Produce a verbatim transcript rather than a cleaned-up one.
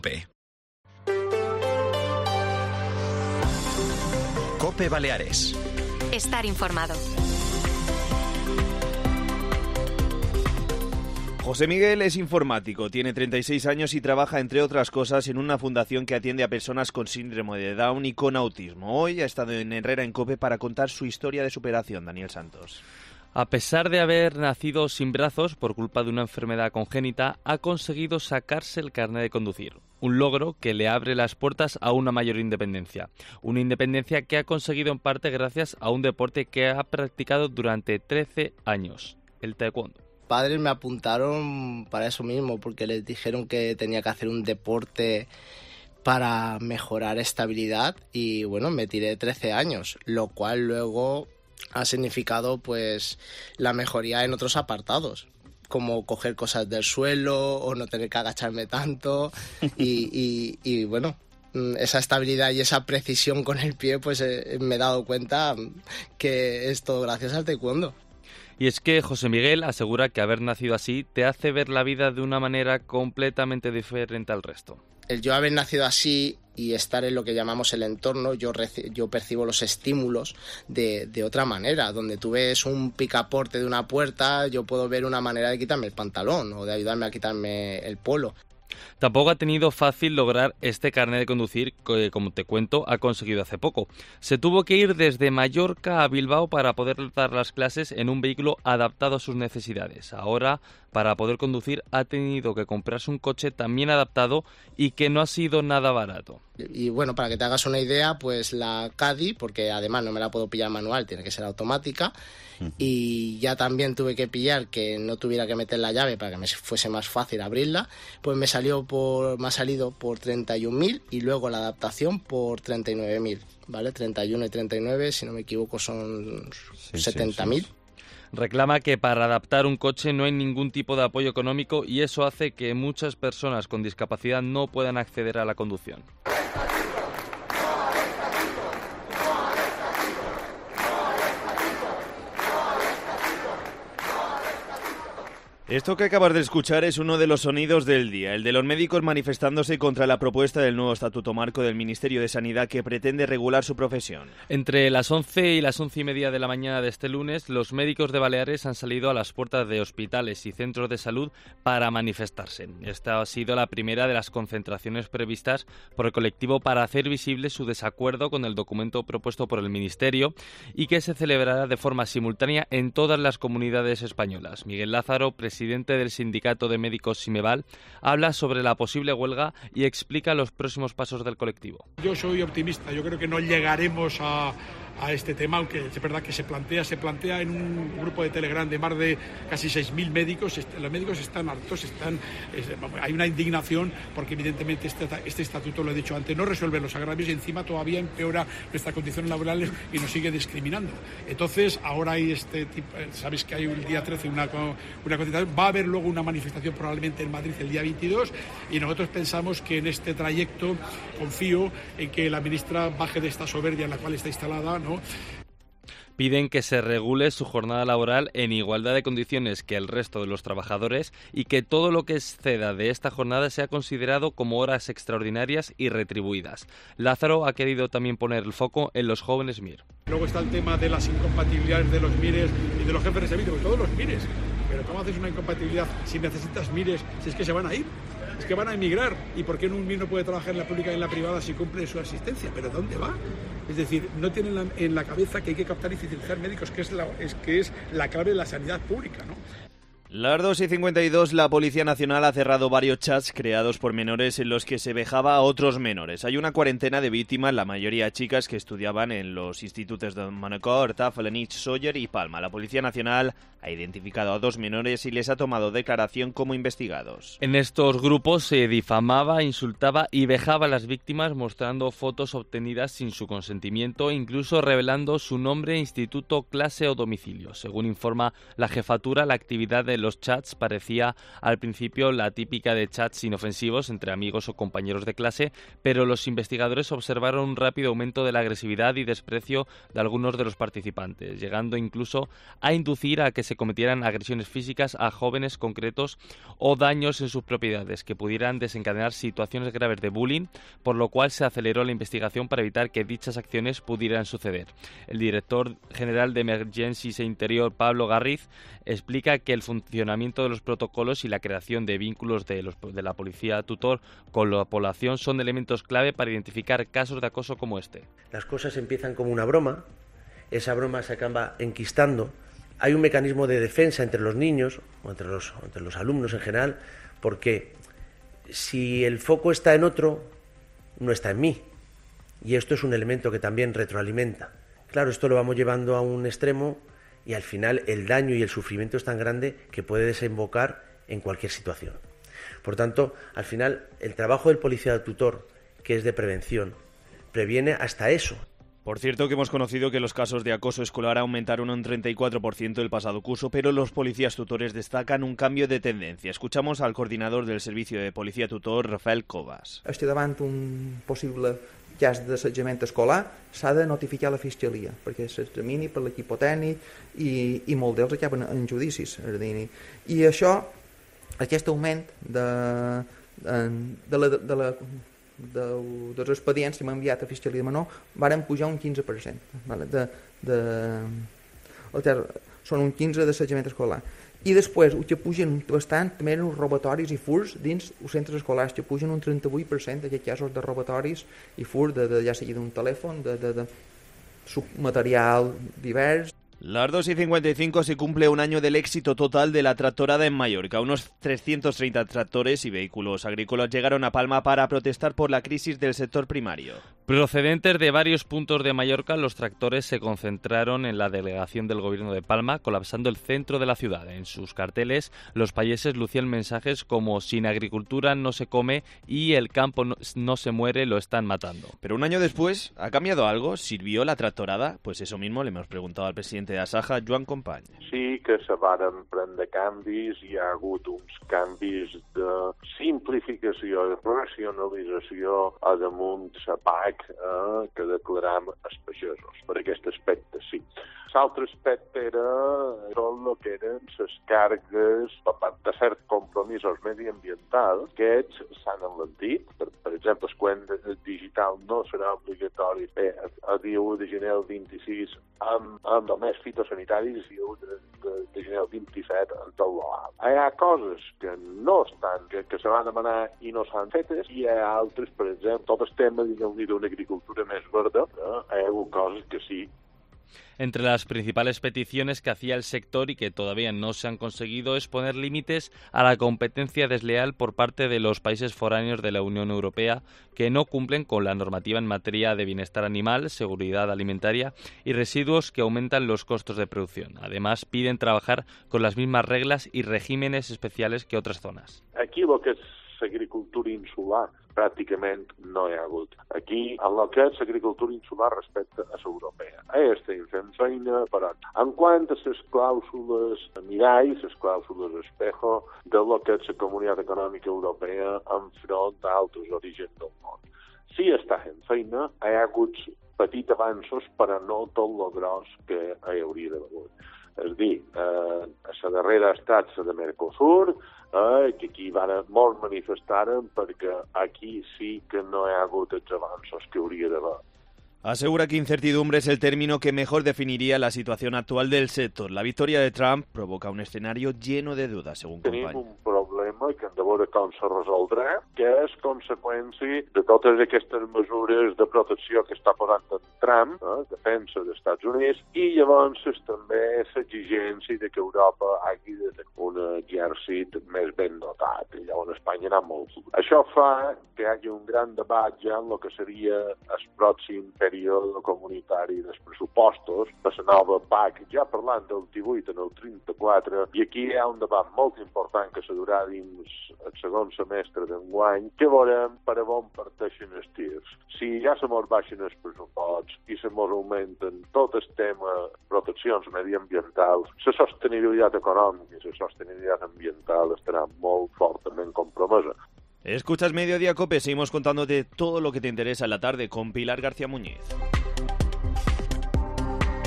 COPE. COPE Baleares. Estar informado. José Miguel es informático, tiene treinta y seis años y trabaja, entre otras cosas, en una fundación que atiende a personas con síndrome de Down y con autismo. Hoy ha estado en Herrera en COPE para contar su historia de superación. Daniel Santos. A pesar de haber nacido sin brazos por culpa de una enfermedad congénita, ha conseguido sacarse el carnet de conducir. Un logro que le abre las puertas a una mayor independencia. Una independencia que ha conseguido en parte gracias a un deporte que ha practicado durante trece años, el taekwondo. Padres me apuntaron para eso mismo, porque les dijeron que tenía que hacer un deporte para mejorar estabilidad y bueno, me tiré trece años, lo cual luego ha significado pues la mejoría en otros apartados, como coger cosas del suelo o no tener que agacharme tanto y, y, y bueno, esa estabilidad y esa precisión con el pie, pues eh, me he dado cuenta que es todo gracias al taekwondo. Y es que José Miguel asegura que haber nacido así te hace ver la vida de una manera completamente diferente al resto. El yo haber nacido así y estar en lo que llamamos el entorno, yo, reci- yo percibo los estímulos de, de otra manera. Donde tú ves un picaporte de una puerta, yo puedo ver una manera de quitarme el pantalón o de ayudarme a quitarme el polo. Tampoco ha tenido fácil lograr este carnet de conducir que, como te cuento, ha conseguido hace poco. Se tuvo que ir desde Mallorca a Bilbao para poder dar las clases en un vehículo adaptado a sus necesidades. Ahora, para poder conducir, ha tenido que comprarse un coche también adaptado y que no ha sido nada barato. Y bueno, para que te hagas una idea, pues la Caddy, porque además no me la puedo pillar manual, tiene que ser automática, uh-huh. Y ya también tuve que pillar que no tuviera que meter la llave para que me fuese más fácil abrirla, pues me salió por me ha salido por treinta y un mil y luego la adaptación por treinta y nueve mil, ¿vale? treinta y uno y treinta y nueve, si no me equivoco, son sí, setenta mil. Sí, sí. Reclama que para adaptar un coche no hay ningún tipo de apoyo económico y eso hace que muchas personas con discapacidad no puedan acceder a la conducción. Esto que acabas de escuchar es uno de los sonidos del día, el de los médicos manifestándose contra la propuesta del nuevo estatuto marco del Ministerio de Sanidad que pretende regular su profesión. Entre las once y las once y media de la mañana de este lunes, los médicos de Baleares han salido a las puertas de hospitales y centros de salud para manifestarse. Esta ha sido la primera de las concentraciones previstas por el colectivo para hacer visible su desacuerdo con el documento propuesto por el Ministerio y que se celebrará de forma simultánea en todas las comunidades españolas. Miguel Lázaro, presidente presidente del sindicato de médicos Simeval, habla sobre la posible huelga y explica los próximos pasos del colectivo. Yo soy optimista, yo creo que no llegaremos a, a este tema, aunque es verdad que se plantea, se plantea en un grupo de Telegram de más de casi seis mil médicos, los médicos están hartos, están, es, hay una indignación porque evidentemente este, este estatuto, lo he dicho antes, no resuelve los agravios y encima todavía empeora nuestras condiciones laborales y nos sigue discriminando. Entonces ahora hay este tipo, sabéis que hay el día trece una, una concentración. Va a haber luego una manifestación probablemente en Madrid el día veintidós y nosotros pensamos que en este trayecto confío en que la ministra baje de esta soberbia en la cual está instalada, ¿no? Piden que se regule su jornada laboral en igualdad de condiciones que el resto de los trabajadores y que todo lo que exceda de esta jornada sea considerado como horas extraordinarias y retribuidas. Lázaro ha querido también poner el foco en los jóvenes M I R. Luego está el tema de las incompatibilidades de los M I R Es y de los jefes de servicio, todos los M I R Es. Pero ¿cómo haces una incompatibilidad si necesitas M I R Es si es que se van a ir? Es que van a emigrar. ¿Y por qué un M I R no puede trabajar en la pública y en la privada si cumple su asistencia? ¿Pero dónde va? Es decir, no tienen la, en la cabeza que hay que captar y fidelizar médicos, que es, la, es, que es la clave de la sanidad pública, ¿no? Las dos y cincuenta y dos, la Policía Nacional ha cerrado varios chats creados por menores en los que se vejaba a otros menores. Hay una cuarentena de víctimas, la mayoría chicas que estudiaban en los institutos de Manacor, Tafelenich, Sóller y Palma. La Policía Nacional ha identificado a dos menores y les ha tomado declaración como investigados. En estos grupos se difamaba, insultaba y vejaba a las víctimas mostrando fotos obtenidas sin su consentimiento e incluso revelando su nombre, instituto, clase o domicilio. Según informa la jefatura, la actividad de los chats parecía al principio la típica de chats inofensivos entre amigos o compañeros de clase, pero los investigadores observaron un rápido aumento de la agresividad y desprecio de algunos de los participantes, llegando incluso a inducir a que se cometieran agresiones físicas a jóvenes concretos o daños en sus propiedades que pudieran desencadenar situaciones graves de bullying, por lo cual se aceleró la investigación para evitar que dichas acciones pudieran suceder. El director general de Emergencias e Interior, Pablo Garriz, explica que el funcionamiento de los protocolos y la creación de vínculos de, los, de la policía tutor con la población son elementos clave para identificar casos de acoso como este. Las cosas empiezan como una broma, esa broma se acaba enquistando, hay un mecanismo de defensa entre los niños o entre los, entre los alumnos en general, porque si el foco está en otro, no está en mí, y esto es un elemento que también retroalimenta. Claro, esto lo vamos llevando a un extremo y al final el daño y el sufrimiento es tan grande que puede desembocar en cualquier situación. Por tanto, al final, el trabajo del policía tutor, que es de prevención, previene hasta eso. Por cierto, que hemos conocido que los casos de acoso escolar aumentaron un treinta y cuatro por ciento el pasado curso, pero los policías tutores destacan un cambio de tendencia. Escuchamos al coordinador del Servicio de Policía Tutor, Rafael Cobas. Estic davant un possible cas d'assetjament escolar, s'ha de notificar a la Fiscalia, perquè s'examini per l'equip tècnic i, i molts d'ells acaben en judicis. I això, aquest augment de, de, de la... De la De, dels expedients que m'ha enviat a Fiscalia de Menor varen pujar un quinze per cent. Vale? De, de, són un quinze d'assetjament escolar. I després, el que pugen bastant també eren els robatoris i furs dins els centres escolars, que pugen un trenta-vuit per cent d'aquests casos de robatoris i furs, de, de, ja sigui d'un telèfon, de, de, de submaterial divers. Las dos y cincuenta y cinco se cumple un año del éxito total de la tractorada en Mallorca. Unos trescientos treinta tractores y vehículos agrícolas llegaron a Palma para protestar por la crisis del sector primario. Procedentes de varios puntos de Mallorca, los tractores se concentraron en la delegación del gobierno de Palma, colapsando el centro de la ciudad. En sus carteles, los payeses lucían mensajes como «Sin agricultura no se come» y «El campo no, no se muere, lo están matando». Pero un año después, ¿ha cambiado algo? ¿Sirvió la tractorada? Pues eso mismo le hemos preguntado al presidente de Asaja, Joan Company. Sí que se varen prendre canvis, hi ha hagut uns canvis de simplificació i racionalització a damunt la P A C eh, que declaram els pagesos. Per aquest aspecte, sí. L'altre aspecte era tot el que eren les cargues per part de certs compromisos mediambientals, que aquests s'han enlentit. Per, per exemple, el quant digital no serà obligatori eh, a dia u de gener del vint-i-sis amb, amb només fitosanitaris i u de, de, de gener del vint-i-set en tot l'alt. Hi ha coses que no estan, que, que se van demanar i no s'han fetes, i hi ha altres, per exemple, tot el tema d'una agricultura més verda, eh, hi ha hagut coses que sí. Entre las principales peticiones que hacía el sector y que todavía no se han conseguido es poner límites a la competencia desleal por parte de los países foráneos de la Unión Europea que no cumplen con la normativa en materia de bienestar animal, seguridad alimentaria y residuos que aumentan los costos de producción. Además, piden trabajar con las mismas reglas y regímenes especiales que otras zonas. Aquí lo que és l'agricultura insular pràcticament no hi ha hagut. Aquí, en el que és l'agricultura insular respecte a l'europea. Estem fent feina, però en quant a les clàusules mirall, les clàusules espejo de lo que és la Comunitat Econòmica Europea enfront d'altres orígens del món. Sí està fent feina, hi ha hagut petits avanços, però no tot lo gros que hi hauria d'haver. És dir, eh, la darrera ha estat la de Mercosur, eh, que aquí van molt manifestaren perquè aquí sí que no hi ha hagut els avanços que hauria d'haver. Asegura que incertidumbre es el término que mejor definiría la situación actual del sector. La victoria de Trump provoca un escenario lleno de dudas, según Company. Tenim un problema que hem de veure com se resoldrà, que és conseqüència de totes aquestes mesures de protecció que està posant en Trump, eh, defensa dels Estats Units, i llavors és també l'exigència de que Europa hagi de tenir un exèrcit més ben dotat. I llavors Espanya ha anat molt dur. Això fa que hi hagi un gran debat ja en el que seria el pròxim període comunitari dels pressupostos per la nova P A C, ja parlant del divuit en el trenta-quatre, i aquí hi ha un debat molt important que se durà dins el segon semestre d'enguany, que veurem per a on parteixen els tirs. Si ja se mos baixen els pressuposts i se mos augmenten tot el tema proteccions mediambientals, la sostenibilitat econòmica i la sostenibilitat ambiental estarà molt fortament compromesa. Escuchas Mediodía Cope, seguimos contándote todo lo que te interesa en la tarde con Pilar García Muñiz.